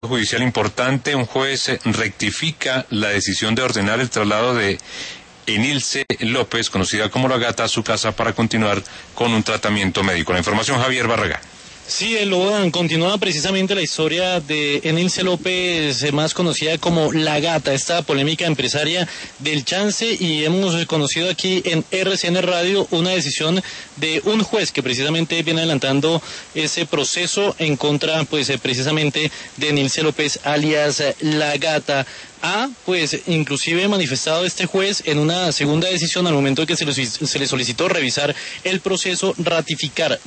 Judicial importante, un juez rectifica la decisión de ordenar el traslado de Enilce López, conocida como La Gata, a su casa para continuar con un tratamiento médico. La información, Javier Barragán. Sí, Eloan, continúa precisamente la historia de Enilce López, más conocida como La Gata, esta polémica empresaria del chance, y hemos conocido aquí en RCN Radio una decisión de un juez que precisamente viene adelantando ese proceso en contra, pues precisamente de Enilce López, alias La Gata. Pues inclusive manifestado este juez en una segunda decisión al momento de que se le solicitó revisar el proceso, ratificar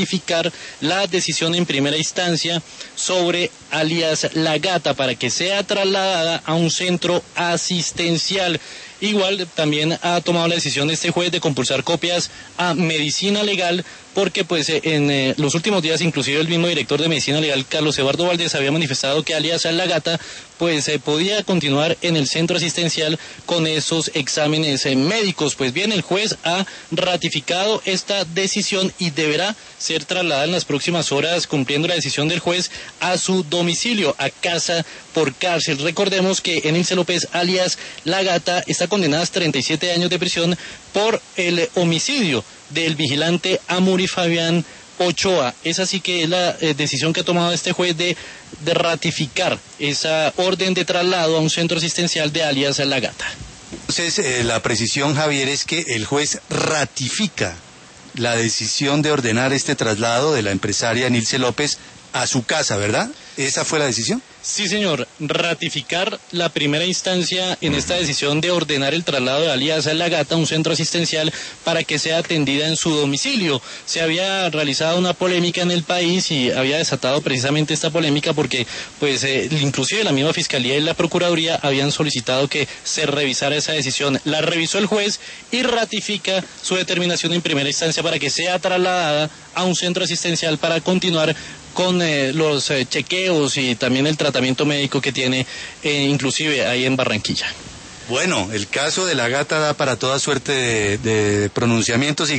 la decisión en primera instancia sobre alias La Gata para que sea trasladada a un centro asistencial. Igual también ha tomado la decisión este juez de compulsar copias a Medicina Legal, porque pues en los últimos días inclusive el mismo director de Medicina Legal, Carlos Eduardo Valdés, había manifestado que alias La Gata pues podía continuar en el centro asistencial con esos exámenes médicos. Pues bien, el juez ha ratificado esta decisión y deberá ser trasladada en las próximas horas, cumpliendo la decisión del juez, a su domicilio, a casa por cárcel. Recordemos que Enilce López, alias La Gata, está condenada a 37 años de prisión por el homicidio del vigilante Amuri Fabián Ochoa. Es así que es la decisión que ha tomado este juez de ratificar esa orden de traslado a un centro asistencial de alias La Gata. Entonces, la precisión, Javier, es que el juez ratifica la decisión de ordenar este traslado de la empresaria Enilce López a su casa, ¿verdad? ¿Esa fue la decisión? Sí, señor. Ratificar la primera instancia en esta decisión de ordenar el traslado de alias La Gata a un centro asistencial para que sea atendida en su domicilio. Se había realizado una polémica en el país y había desatado precisamente esta polémica porque, pues, inclusive la misma Fiscalía y la Procuraduría habían solicitado que se revisara esa decisión. La revisó el juez y ratifica su determinación en primera instancia para que sea trasladada a un centro asistencial para continuar con los chequeos y también el tratamiento médico que tiene inclusive ahí en Barranquilla. Bueno, el caso de La Gata da para toda suerte de pronunciamientos y